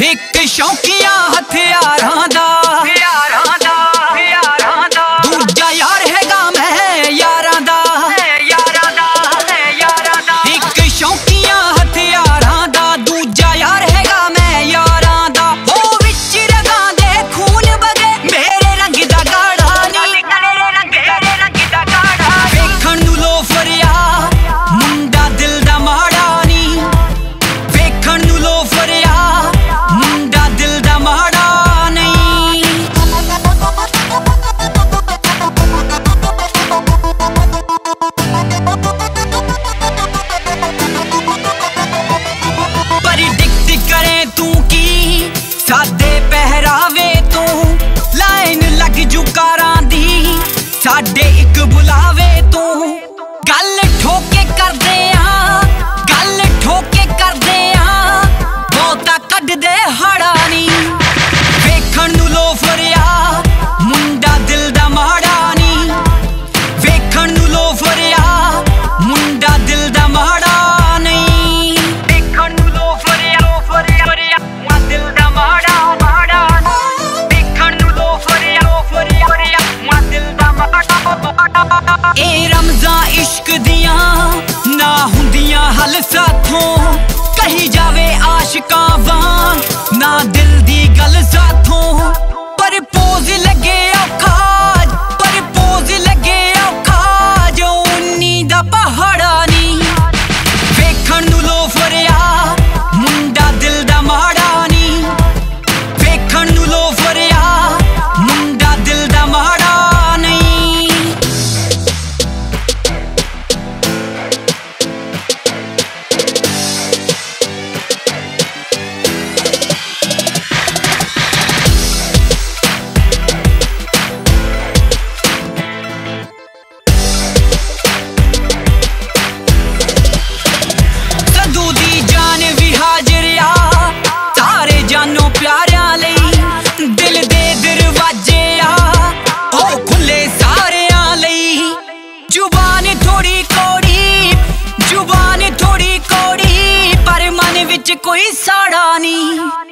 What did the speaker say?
एक शौकिया हथियारां दा दूजा यार हैगा मैं यारां दा एक शौकिया हथियारां दा दूजा यार हैगा मैं यारां दा ओ विच रगां दे खून बगे मेरे रंग दा गाड़ा नी वेखण नूं लोफरिया मुंडा दिल दा माड़ा नी वेखण नूं लोफरिया मुंडा दिल दा माड़ा नहीं प्रेडिक्ट करे तू की सादे पहरावे तू लाइन लग जू कारां दी साडे एक बुलावे तू गल ठोके करदे गल ठोके करदे बहुता कढ दे हाड़ा नी वेखण नूं लोफरिया मुंडा दिल दा माड़ा नी वेखण नूं लोफरिया मुंडा दिल दा माड़ा नहीं वेखण नूं लोफरिया दिल दा माड़ा वेखण नूं लोफरिया दिल दा माड़ा ए रमज़ां इश्क दियां ना हुंदियां हल साथों कही जावे आशिकां वांग ना दिल दी गल साथों पर पोज लगे औखा पर पोज लगे औखा जो उन्नी दा पहाड़ा नी वेखण नूं लोफरिया मुंडा दिल दा माड़ा नी वेखण नूं लोफरिया मुंडा दिल दा माड़ा नहीं सदू दी जान भी हाजिर सारे जानो प्यारियां लई दिल दे दरवाजे ओ खुले सारियां लई जुबान थोड़ी कौड़ी पर मन विच कोई साड़ा नहीं